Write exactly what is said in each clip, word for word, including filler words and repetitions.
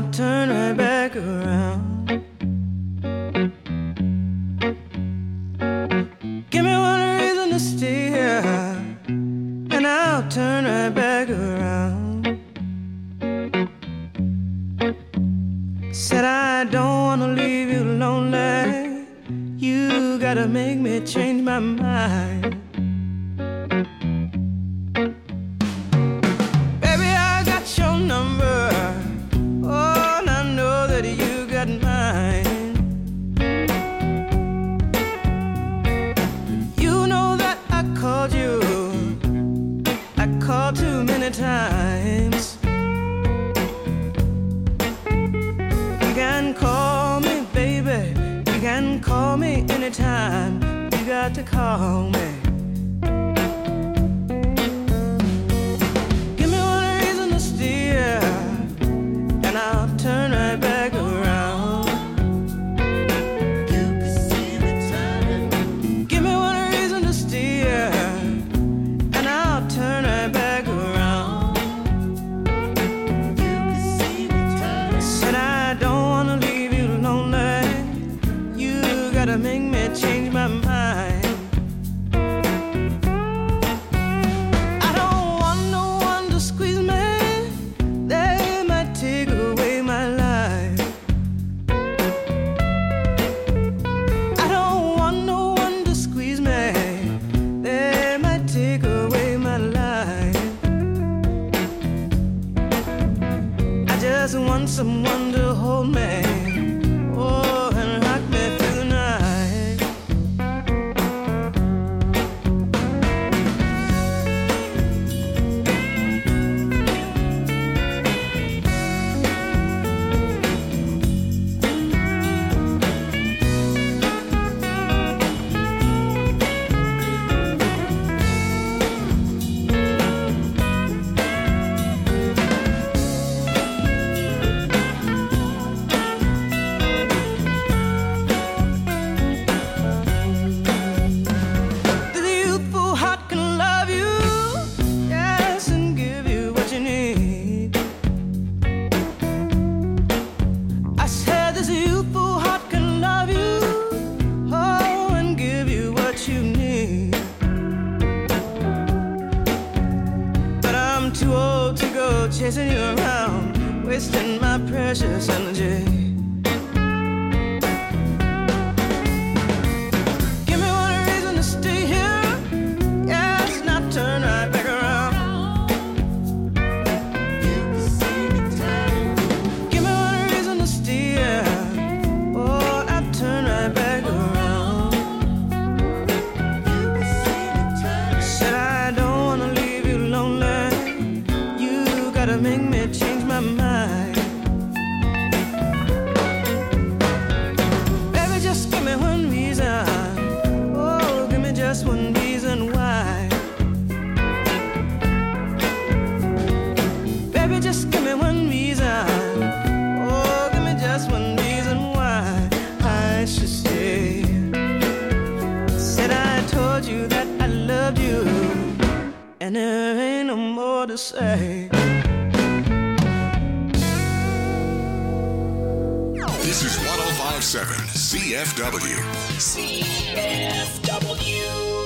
I'll turn right back around. Give me one reason to stay here, and I'll turn right back around. Said I don't wanna leave you lonely. You gotta make me change my mind. Baby, I got your number. Oh, and I know that you got mine. You know that I called you. I called too many times. You can call me, baby. You can call me anytime. You got to call me. Give me one reason to stay here, and I'll turn right back around. You can see me turning. Give me one reason to stay here, and I'll turn right back around. You can see me turning. Said I don't wanna leave you lonely. You gotta make me change my mind. I don't want no one to squeeze me. They might take away my life. I don't want no one to squeeze me. They might take away my life. I just want someone to hold me. Oh, and rock me through the night. The youthful heart can love you, yes, and give you what you need. I said this youthful heart can love you, oh, and give you what you need. But I'm too old to go chasing you around, wasting my precious energy. Give me one reason to stay here, yes, and I'll turn right back around. You can see me turning. Give me one reason to stay here, oh, and I'll turn right back around. You can see me turning. Said I don't wanna leave you lonely. You gotta make me change my mind. Baby, just give me one reason. Oh, give me just one reason why. Baby, just give me one reason. Oh, give me just one reason why I should stay. Said I told you that I loved you, and there ain't no more to say. This is one oh five point seven C F W. C F W.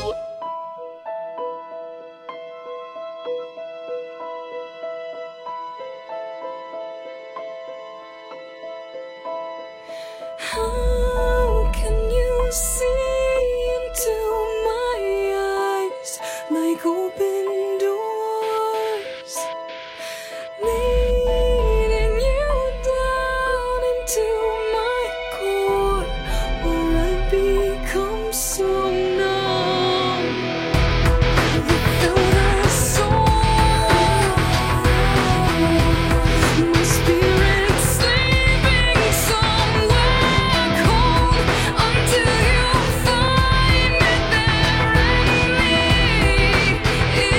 How can you see into my eyes like open doors, leading you down into my core, where I become so numb without a soul? My spirit sleeping somewhere cold until you find me there and me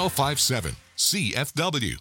oh five seven C F W.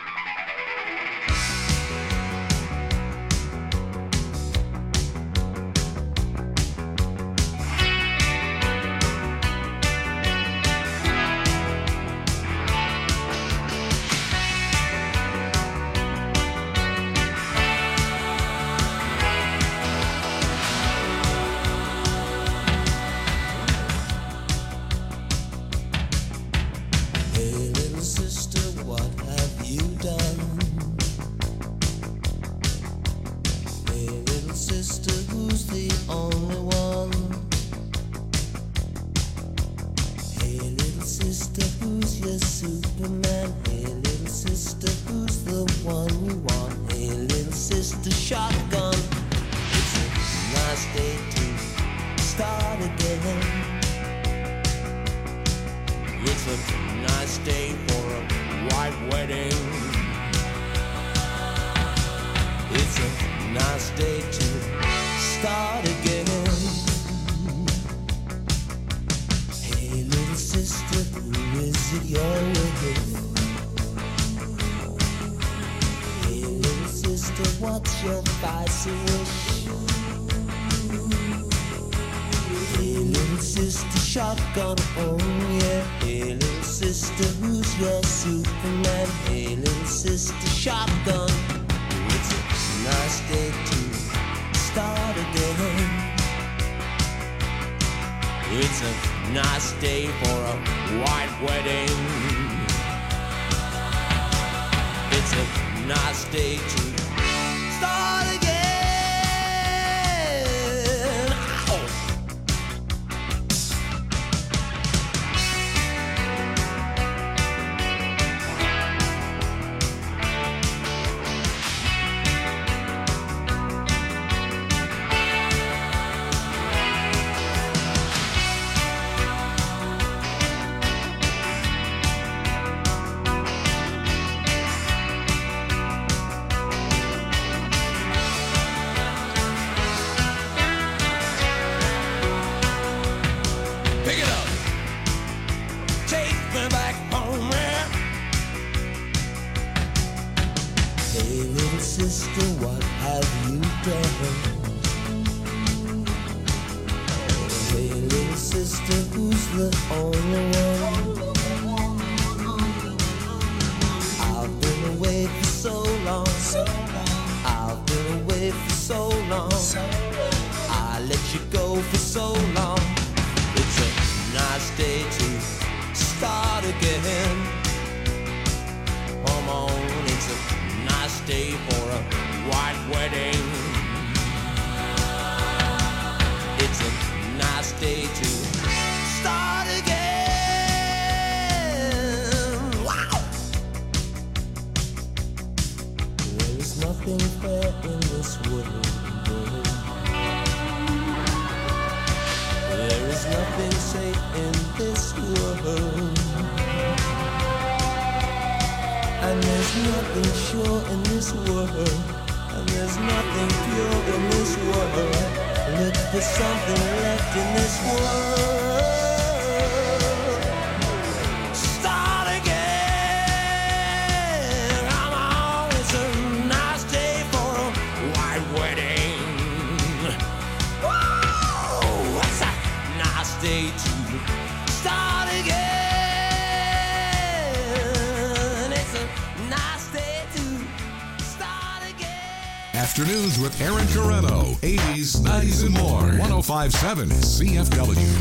Afternoons with Aaron Carreno, eighties, nineties, and more. ten fifty-seven C F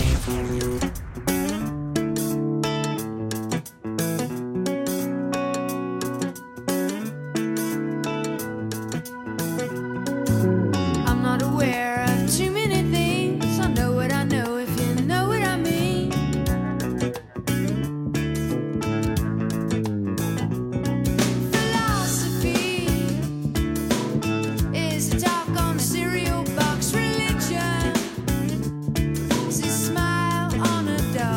W. I'm not aware of too many things. I know what I know, if you know what I mean. Philosophy is a talk on a cereal box. Religion is a smile on a dog.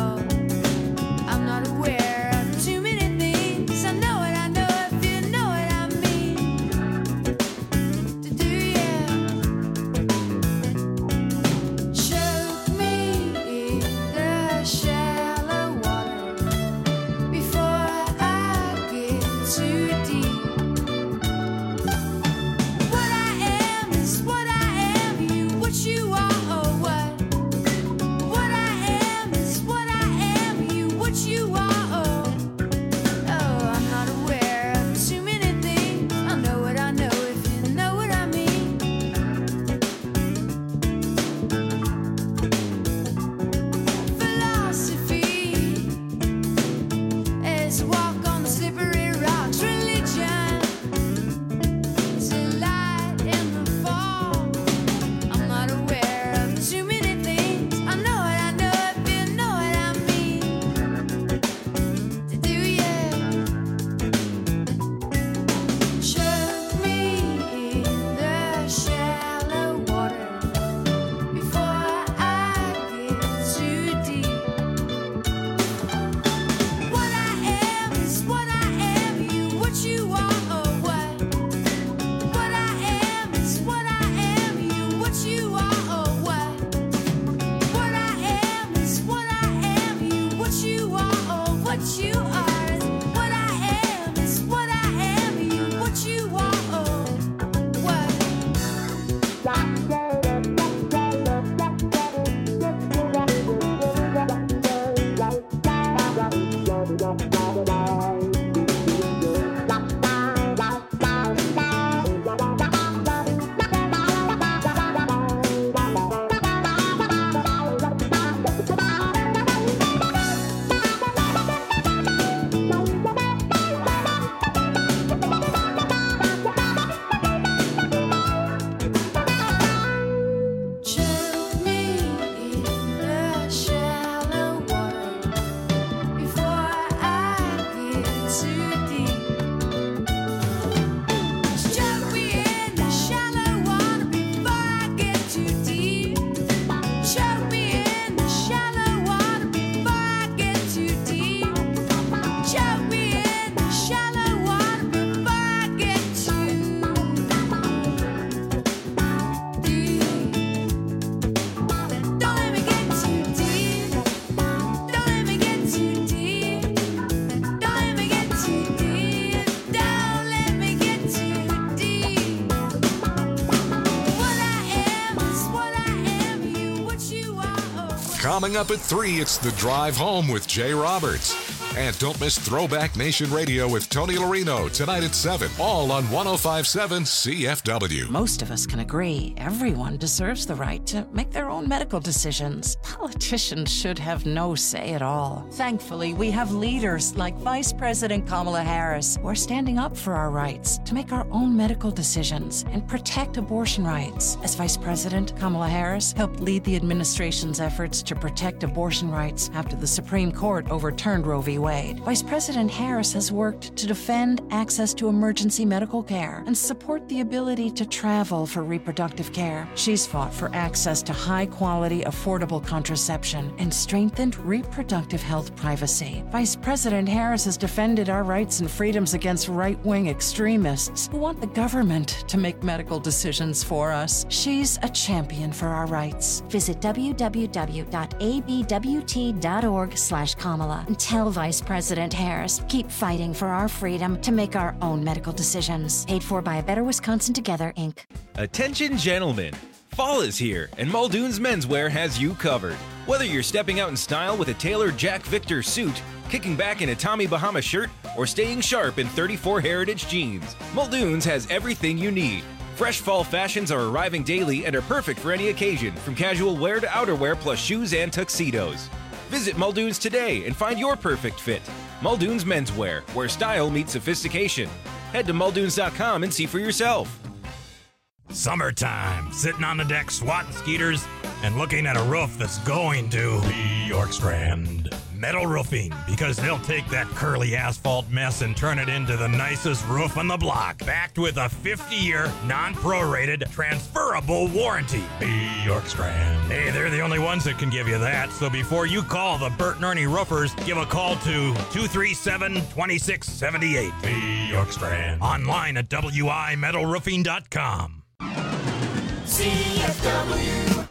Coming up at three, it's The Drive Home with Jay Roberts. And don't miss Throwback Nation Radio with Tony Larino tonight at seven, all on one oh five point seven C F W. Most of us can agree everyone deserves the right to make their own medical decisions. Politicians should have no say at all. Thankfully, we have leaders like Vice President Kamala Harris who are standing up for our rights to make our own medical decisions and protect abortion rights. As Vice President, Kamala Harris helped lead the administration's efforts to protect abortion rights after the Supreme Court overturned Roe v. Wade. Vice President Harris has worked to defend access to emergency medical care and support the ability to travel for reproductive care. She's fought for access to high-quality, affordable contraception and strengthened reproductive health privacy. Vice President Harris has defended our rights and freedoms against right-wing extremists who want the government to make medical decisions for us. She's a champion for our rights. Visit w w w dot a b w t dot org slash Kamala and tell Vice President Harris, keep fighting for our freedom to make our own medical decisions. Paid for by A Better Wisconsin Together, Incorporated. Attention gentlemen, fall is here and Muldoon's Menswear has you covered. Whether you're stepping out in style with a tailored Jack Victor suit, kicking back in a Tommy Bahama shirt, or staying sharp in thirty-four Heritage jeans, Muldoon's has everything you need. Fresh fall fashions are arriving daily and are perfect for any occasion, from casual wear to outerwear plus shoes and tuxedos. Visit Muldoon's today and find your perfect fit. Muldoon's Menswear, where style meets sophistication. Head to muldoons dot com and see for yourself. Summertime, sitting on the deck swatting skeeters and looking at a roof that's going to be York Strand Metal Roofing, because they'll take that curly asphalt mess and turn it into the nicest roof on the block, backed with a fifty-year non-prorated transferable warranty. Be York Strand. Hey, they're the only ones that can give you that, so before you call the Bert and Ernie Roofers, give a call to two three seven, two six seven eight. Be York Strand. Online at w i metal roofing dot com. C F W.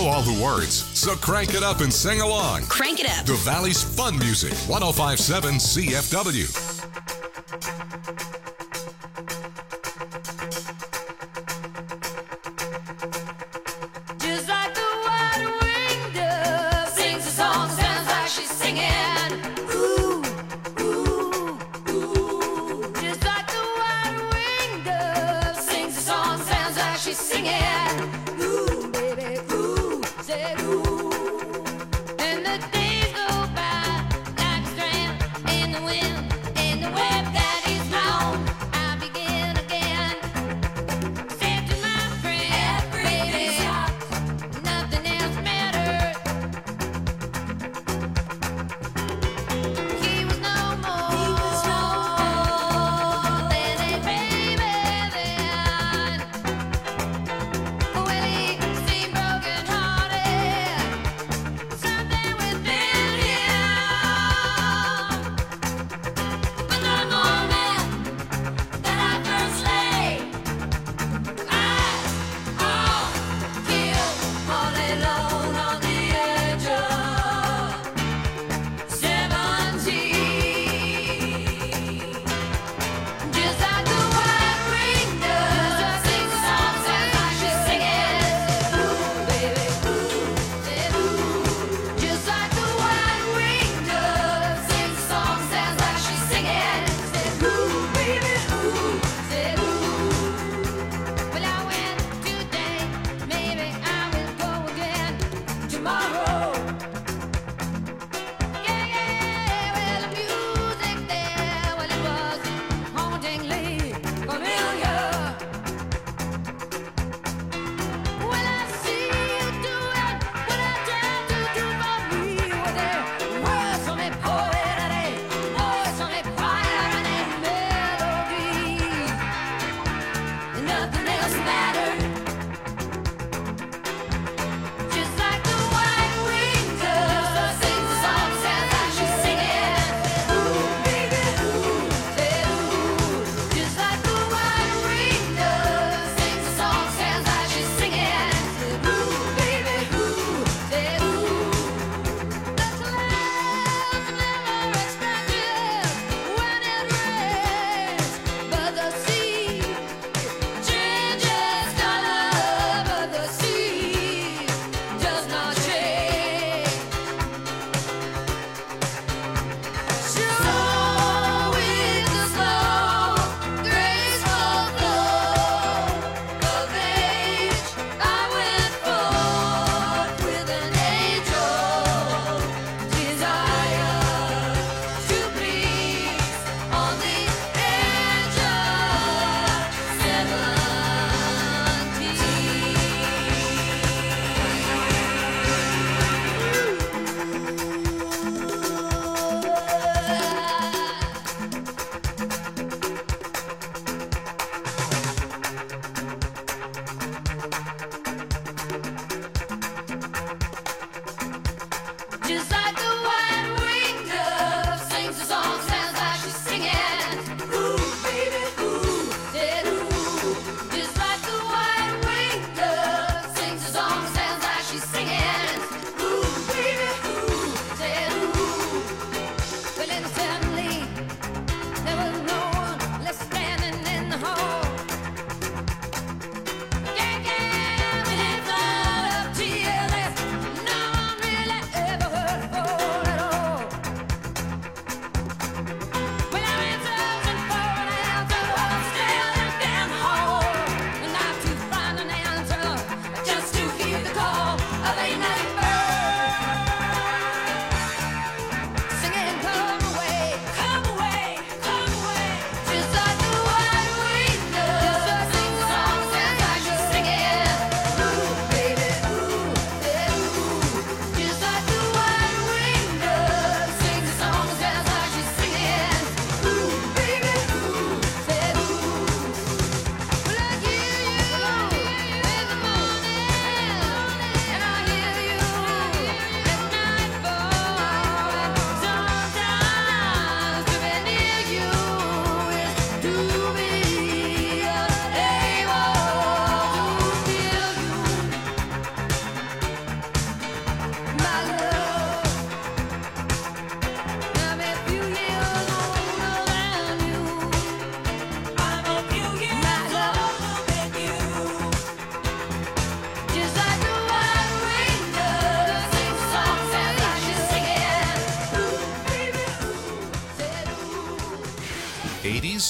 know all the words, so crank it up and sing along. Crank it up. The Valley's fun music, one oh five point seven C F W. Just like the white-winged dove sings a song, sounds like she's singing. Ooh, ooh, ooh. Just like the white-winged dove sings a song, sounds like she's singing. Ooh, baby, ooh, say ooh. And the days go by like a strand in the wind, in the web that is round. I begin again. Said to my friend, baby, nothing else mattered. He was no more, he was no more than a baby then. When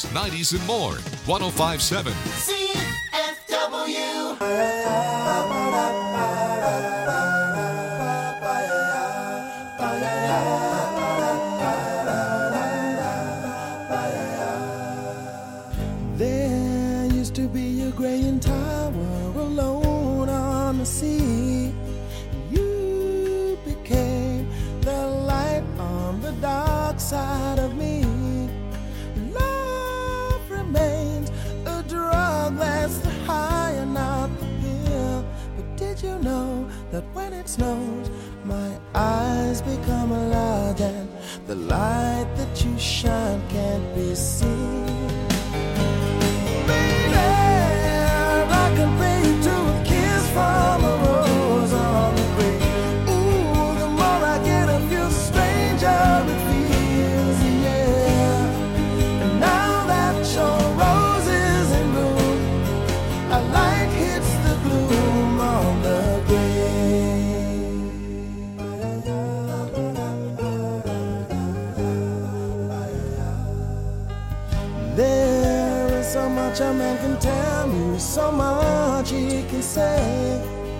eighties, nineties, and more. one oh five point seven. C F W. There used to be a graying tower alone on the sea. You became the light on the dark side of me. Love remains a drug that's the high and not the pill. But did you know that when it snows, my eyes become large and the light that you shine can't be seen? I can pay you to a kiss from a rose on the grave. Ooh, the more I get of you, the stranger it feels, yeah. And now that your rose is in bloom, a light hits the gloom on the grave. There is so much a man can tell me, so much he can say.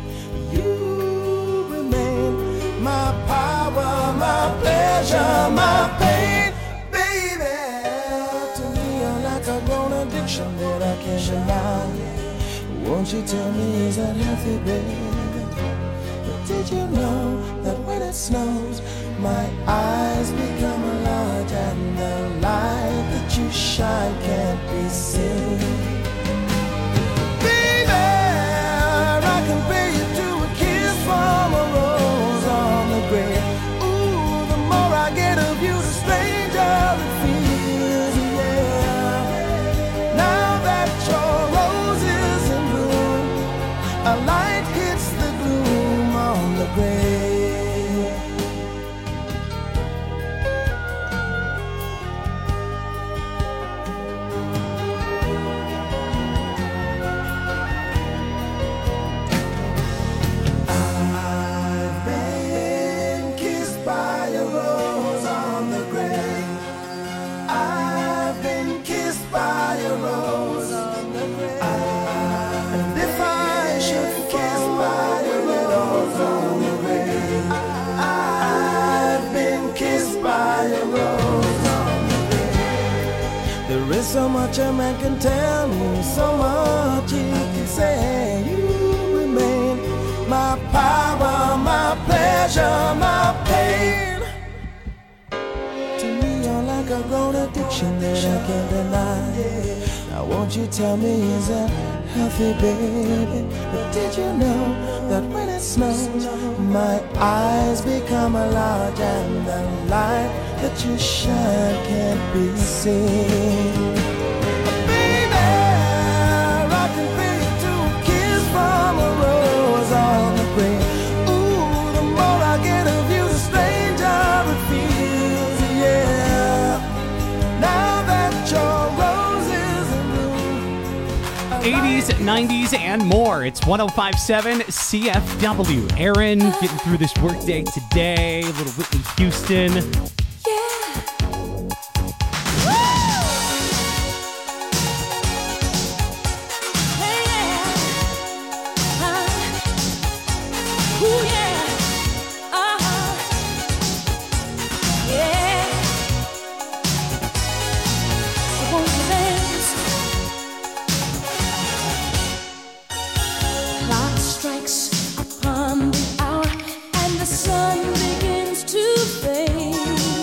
You remain my power, my pleasure, my pain, baby. To me, you're like a grown addiction that I can't deny. Won't you tell me, is that healthy, baby? But did you know that when it snows, my eyes become large and the light that you shine can't be seen? I can pay you to a kiss from a rose on the grave. Ooh, the more I get of you, the stranger it feels, yeah. Now that your rose is in bloom, a light hits the gloom on the grave. There is so much a man can tell me, so much he can say. You remain my power, my pleasure, my pain. To me, you're like a grown addiction that I can't deny. Now won't you tell me, is that healthy, baby? But did you know that when it snows, my eyes become large and the light that you shine can't be seen? Baby, I can pay you to a kiss from a rose on the grave. Ooh, the more I get of you, the stranger it feels, yeah. Now that your rose is in bloom, eighties, nineties, and more. It's one oh five point seven C F W. Aaron getting through this workday today. A little Whitney Houston. Strikes upon the hour and the sun begins to fade.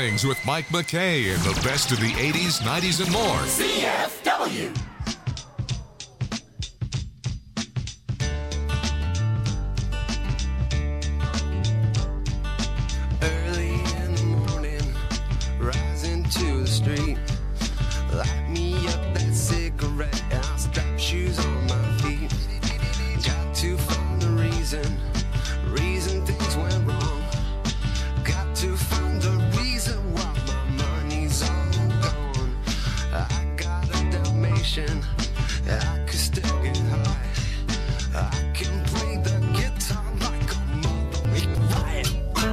Mornings with Mike McKay and the best of the eighties, nineties, and more. C F W. Early in the morning, rising to the street. Light me up that cigarette and I'll strap shoes on my feet. Got to find the reason, reason things went wrong. Got to find the reason why my money's all gone. I got a Dalmatian, I could still get high. I can play the guitar like a mother riot.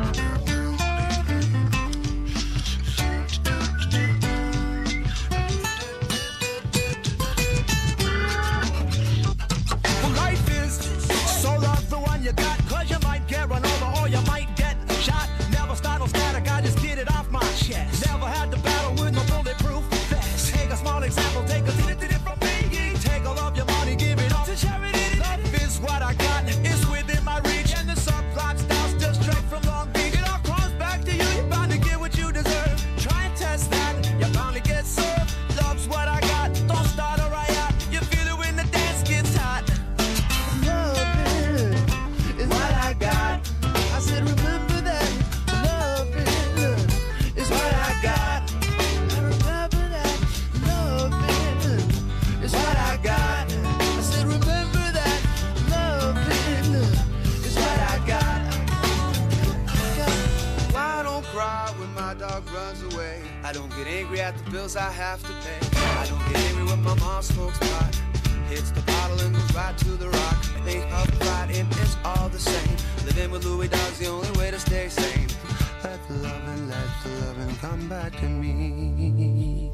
You got, cause you might get run over or you might get shot. Never startle static, I just get it off my chest. Never had to battle with no bulletproof vest. Take a small example, take a little bit from me. Take all of your money, give it all to charity. Love is what I got, it's within my reach. And the subplot styles just straight from Long Beach. It all comes back to you, you're bound to get what you deserve. Try and test that, you bound to get served. Love's what I got, don't start a riot. You feel it when the dance gets hot. I said, remember that loving is what I got. I remember that loving is what I got. I said, remember that loving is what I got. I don't cry when my dog runs away. I don't get angry at the bills I have to pay. I don't get angry when my mom smokes pot. Hits the bottle and goes right to the rock. They up right in, it's all the same. Living with Louis Dog's the only way to stay sane. Let the loving, let the loving come back to me.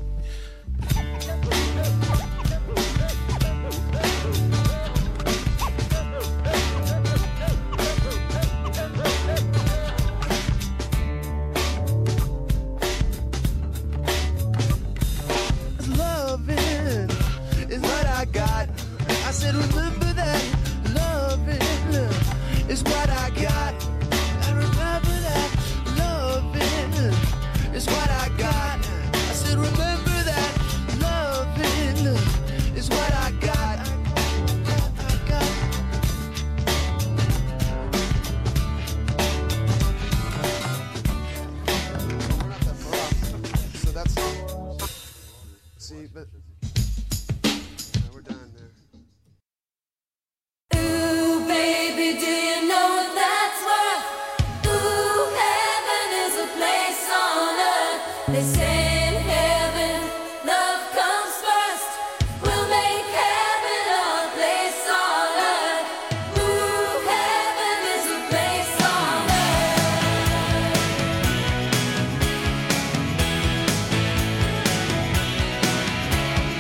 Loving is what I got. I said, remember that loving is what I got. I remember that loving is what I got. I said, remember that loving is what I got. I got. So that's see, but. Baby, do you know what that's worth? Ooh, heaven is a place on earth. They say in heaven, love comes first. We'll make heaven our place on earth. Ooh, heaven is a place on earth.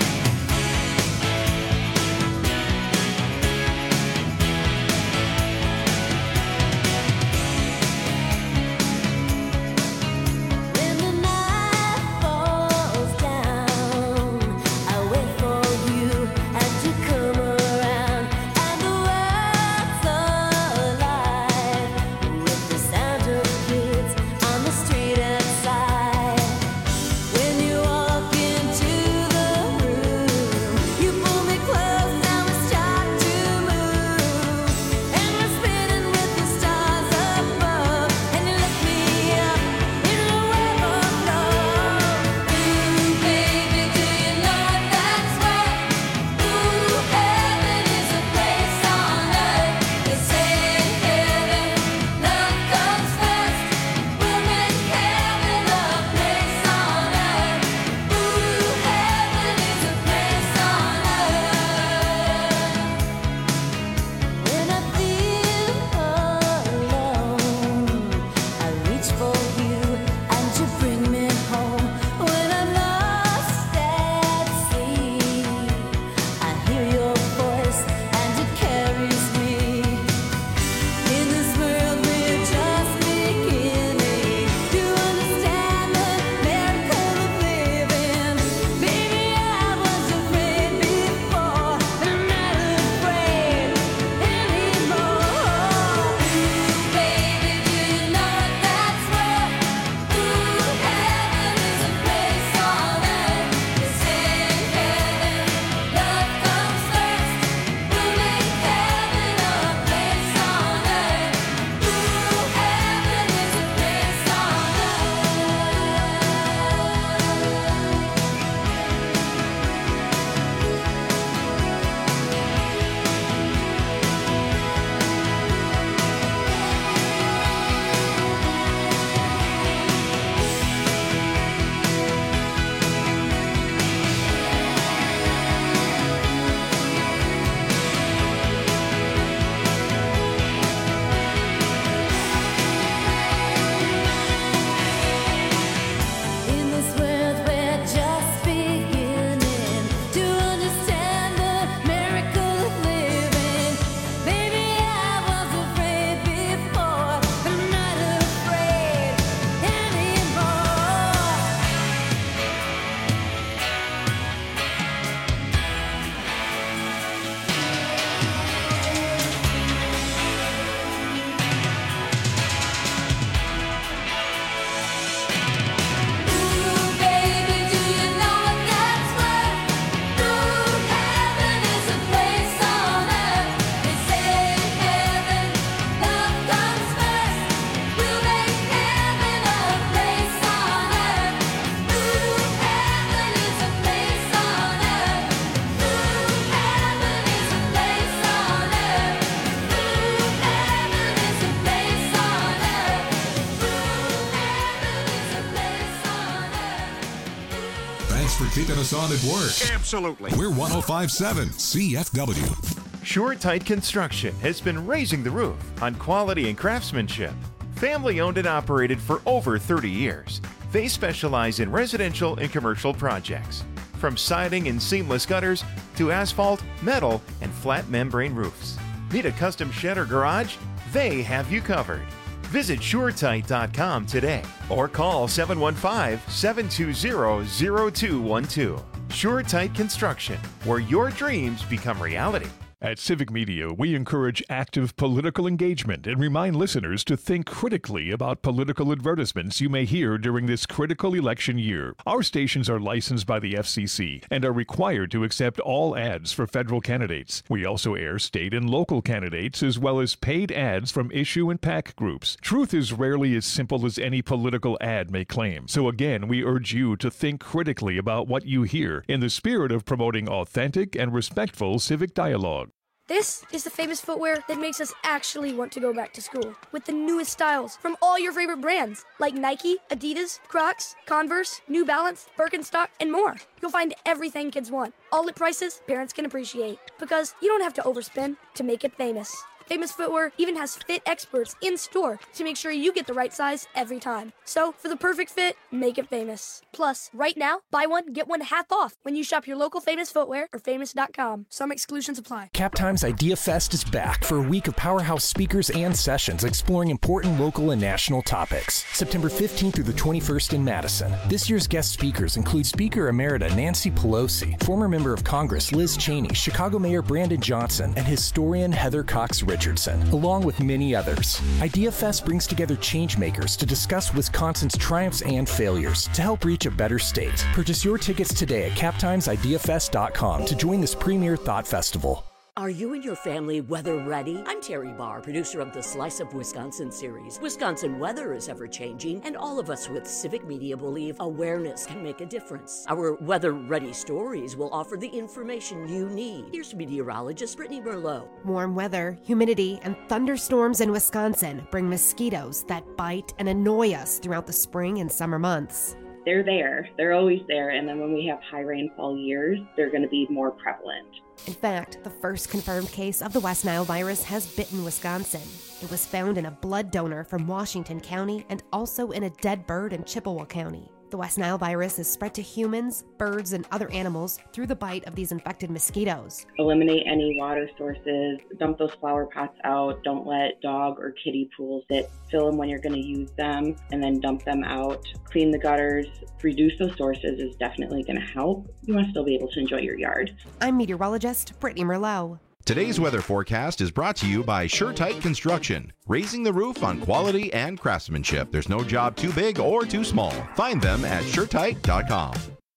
Thanks for keeping us on at work. Absolutely. We're one oh five point seven C F W. SureTight Construction has been raising the roof on quality and craftsmanship. Family owned and operated for over thirty years. They specialize in residential and commercial projects, from siding and seamless gutters to asphalt, metal, and flat membrane roofs. Need a custom shed or garage? They have you covered. Visit Sure Tight dot com today or call seven one five, seven two zero, zero two one two. SureTight Construction, where your dreams become reality. At Civic Media, we encourage active political engagement and remind listeners to think critically about political advertisements you may hear during this critical election year. Our stations are licensed by the F C C and are required to accept all ads for federal candidates. We also air state and local candidates as well as paid ads from issue and PAC groups. Truth is rarely as simple as any political ad may claim. So again, we urge you to think critically about what you hear in the spirit of promoting authentic and respectful civic dialogue. This is the famous footwear that makes us actually want to go back to school. With the newest styles from all your favorite brands, like Nike, Adidas, Crocs, Converse, New Balance, Birkenstock, and more. You'll find everything kids want, all at prices parents can appreciate. Because you don't have to overspend to make it famous. Famous Footwear even has fit experts in store to make sure you get the right size every time. So, for the perfect fit, make it famous. Plus, right now, buy one, get one half off when you shop your local Famous Footwear or famous dot com. Some exclusions apply. Captime's Idea Fest is back for a week of powerhouse speakers and sessions exploring important local and national topics. September fifteenth through the twenty-first in Madison. This year's guest speakers include Speaker Emerita Nancy Pelosi, former member of Congress Liz Cheney, Chicago Mayor Brandon Johnson, and historian Heather Cox Richardson, along with many others. Idea Fest brings together changemakers to discuss Wisconsin's triumphs and failures to help reach a better state. Purchase your tickets today at captimes idea fest dot com to join this premier thought festival. Are you and your family weather ready? I'm Terry Barr, producer of the Slice of Wisconsin series. Wisconsin weather is ever changing, and all of us with Civic Media believe awareness can make a difference. Our weather ready stories will offer the information you need. Here's meteorologist Brittany Merlot. Warm weather, humidity, and thunderstorms in Wisconsin bring mosquitoes that bite and annoy us throughout the spring and summer months. They're there. They're always there. And then when we have high rainfall years, they're going to be more prevalent. In fact, the first confirmed case of the West Nile virus has bitten Wisconsin. It was found in a blood donor from Washington County and also in a dead bird in Chippewa County. The West Nile virus is spread to humans, birds, and other animals through the bite of these infected mosquitoes. Eliminate any water sources, dump those flower pots out, don't let dog or kitty pools sit, fill them when you're going to use them, and then dump them out. Clean the gutters, reduce those sources is definitely going to help. You want to still be able to enjoy your yard. I'm meteorologist Brittany Merlot. Today's weather forecast is brought to you by SureTight Construction, raising the roof on quality and craftsmanship. There's no job too big or too small. Find them at sure tight dot com.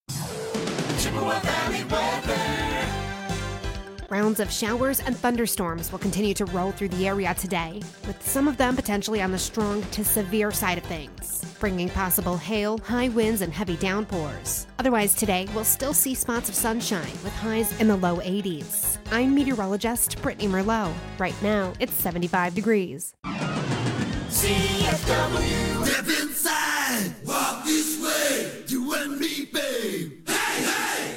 Chippewa Valley weather. Rounds of showers and thunderstorms will continue to roll through the area today, with some of them potentially on the strong to severe side of things, bringing possible hail, high winds, and heavy downpours. Otherwise today, we'll still see spots of sunshine with highs in the low eighties. I'm meteorologist Brittany Merlot. Right now, it's seventy-five degrees. C F W. Step inside. Walk this way. You and me, babe. Hey, hey.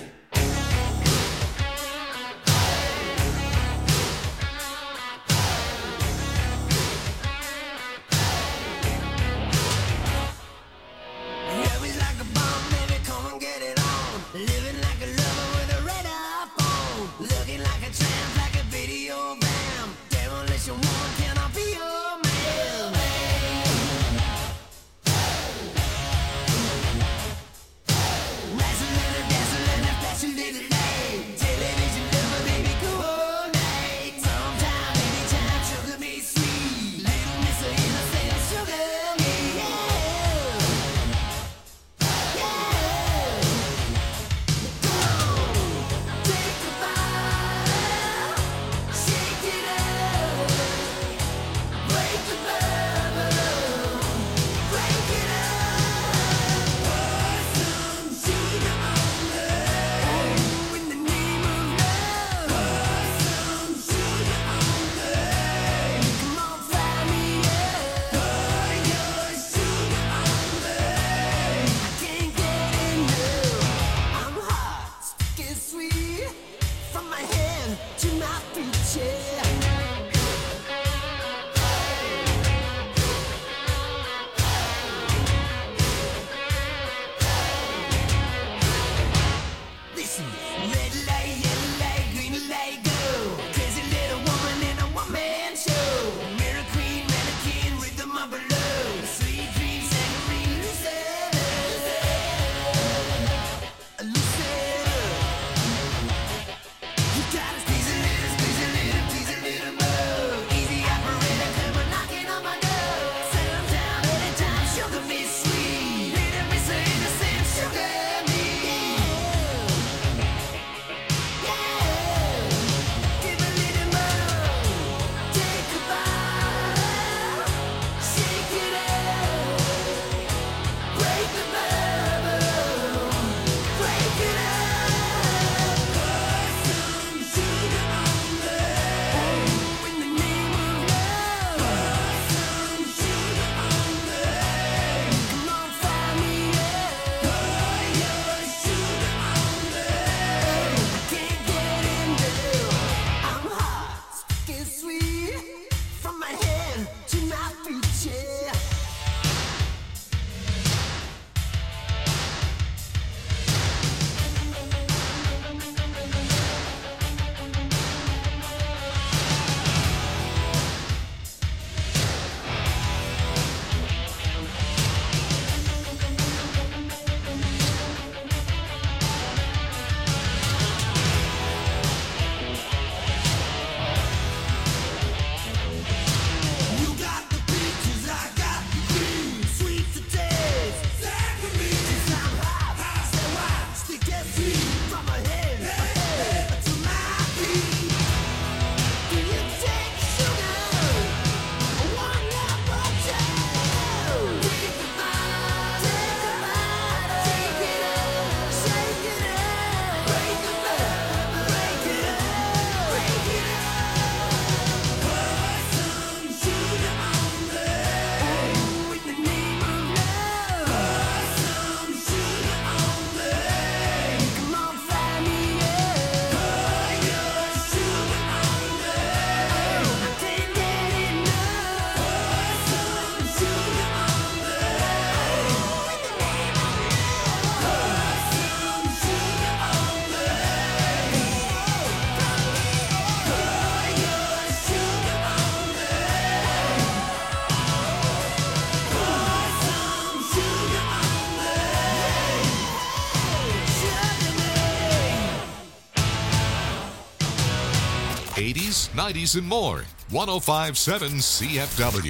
eighties, nineties, and more. one oh five point seven C F W.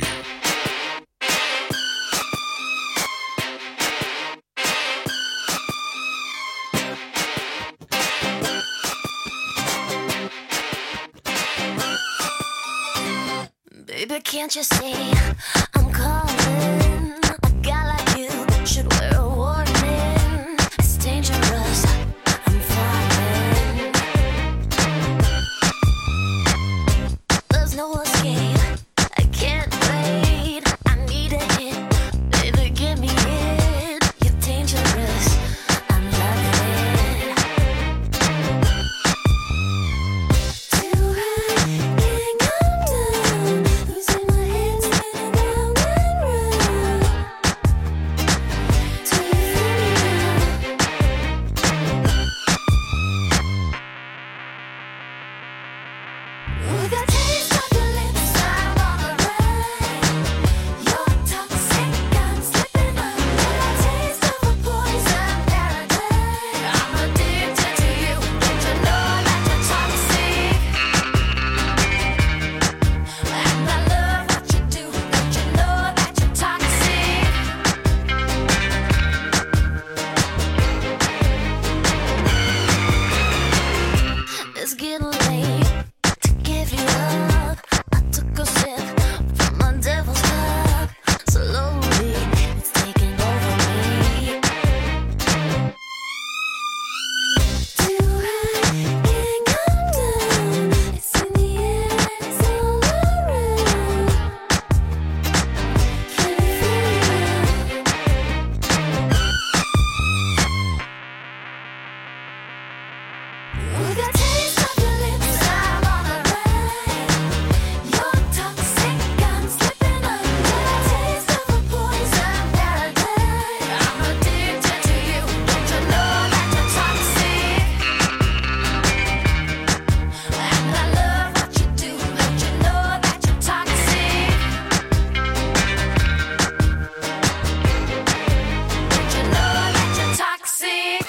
Baby, can't you see I'm calling? A guy like you should wear a warning. It's dangerous. I'm falling. There's no escape. I can't wait. I need a hit. Baby, give me it. You're dangerous. I'm loving it. Too high, can't come down. Losing my head, spinning round and round. Till you feel me now. With a taste of your lips, I'm on the ride. You're toxic, I'm slipping under. A taste of a poison paradise. I'm addicted to you. Don't you know that you're toxic? And I love what you do. Don't you know that you're toxic? It's getting late to give you up. I took a sip from my devil's cup. Slowly, it's taking over me. Too high, can't come down. It's in the air, it's all around. Can you feel it? With a taste of your lips, I'm on a ride. You're toxic, I'm slipping under. A taste of a poison paradise. I'm addicted to you. Don't you know that you're toxic? And I love what you do. Don't you know that you're toxic? Don't you know that you're toxic?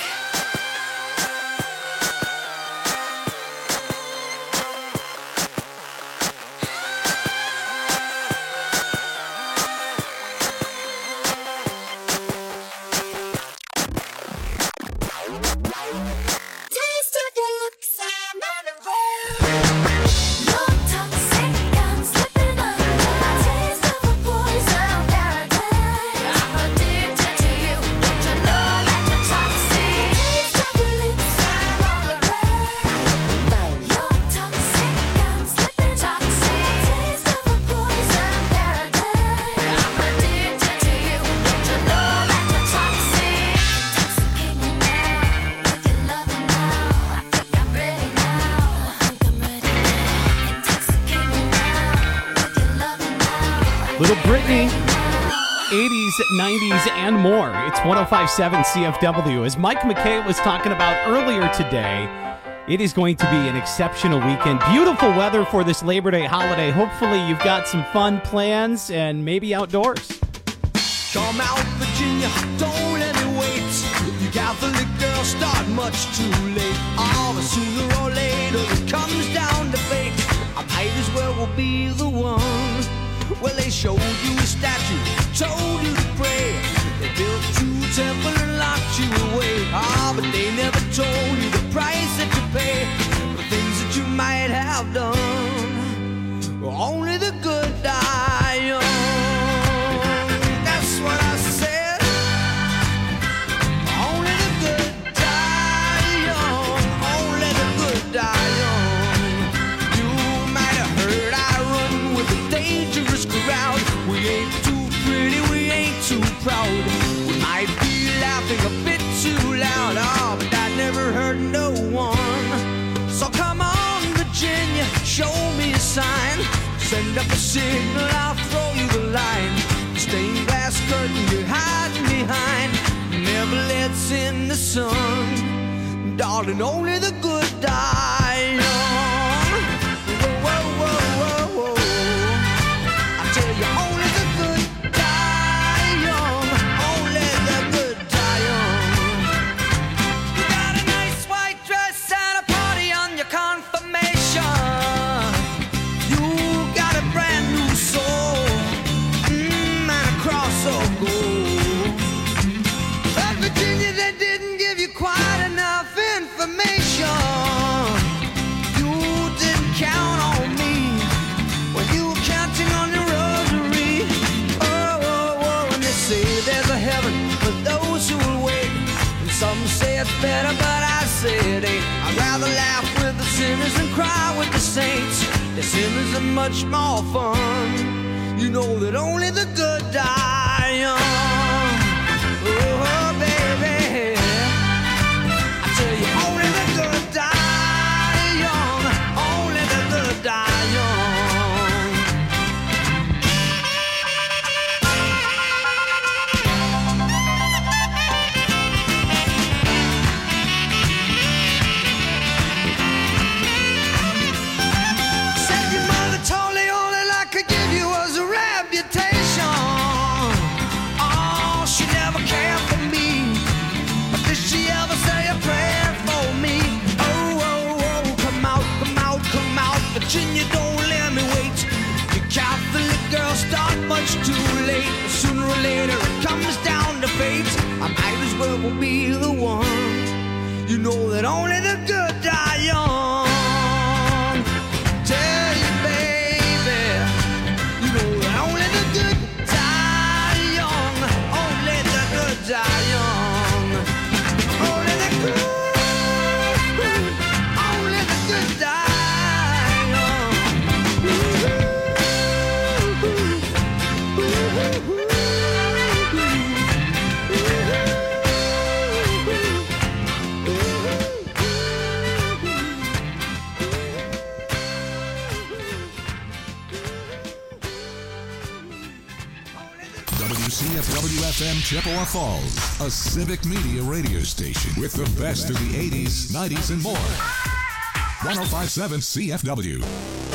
Taste of your lips, I'm on a roll. You're toxic, I'm slipping under. A taste of a poison paradise. I'm addicted to you. Don't you know that you're toxic? Taste of your lips, I'm on a roll. You're toxic, I'm slipping toxic. Taste of a poison paradise. I'm addicted to you. Don't you know that you're toxic? Intoxicate me now with your loving now. I think I'm ready now. I think I'm ready now. Intoxicate me now with your loving now. Little Britney, eighties, nineties, and more. It's one oh five point seven C F W. As Mike McKay was talking about earlier today, it is going to be an exceptional weekend. Beautiful weather for this Labor Day holiday. Hopefully you've got some fun plans and maybe outdoors. Come out, Virginia, don't let me wait. You Catholic girls start much too late. Oh, but sooner or later it comes down to fate. I might as well will be the one. Well, they showed you a statue, told you to pray. They built you a temple and locked you away. Ah, but they never told you the price that you pay for things that you might have done. Only the good die young. That's what I said. Only the good die young. Only the good die young. You might have heard I run with a dangerous crowd. We ain't too pretty, we ain't too proud. We might be laughing a bit too loud. Oh, but that never hurt no one. So come on, Virginia, show me a sign. Send up a signal, I'll throw you the line. Stained glass curtain you're hiding behind never lets in the sun. Darling, only the good die young. Whoa, whoa, whoa, whoa, whoa. I tell you, only the good die young. Only the good die young. You got a nice white dress and a party on your confirmation. but I said, hey, I'd rather laugh with the sinners than cry with the saints. The sinners are much more fun. You know that only the good die young. Oh, baby, I tell you, only the good die young. Only the good die young. Said your mother told me all that I could give you was a reputation. Oh, she never cared for me, but did she ever say a prayer for me? Oh, oh, oh, come out, come out, come out, Virginia, don't let me wait. You Catholic girls start much too late. Sooner or later it comes down to fate. I might as well be the one. You know that only the good die young. Tell you, baby, you know that only the good die young. Only the good die young. Only the good, only the good die young. W C F W F M Chippewa Falls, a civic media radio station with the best of the eighties, nineties, and more. one oh five point seven C F W.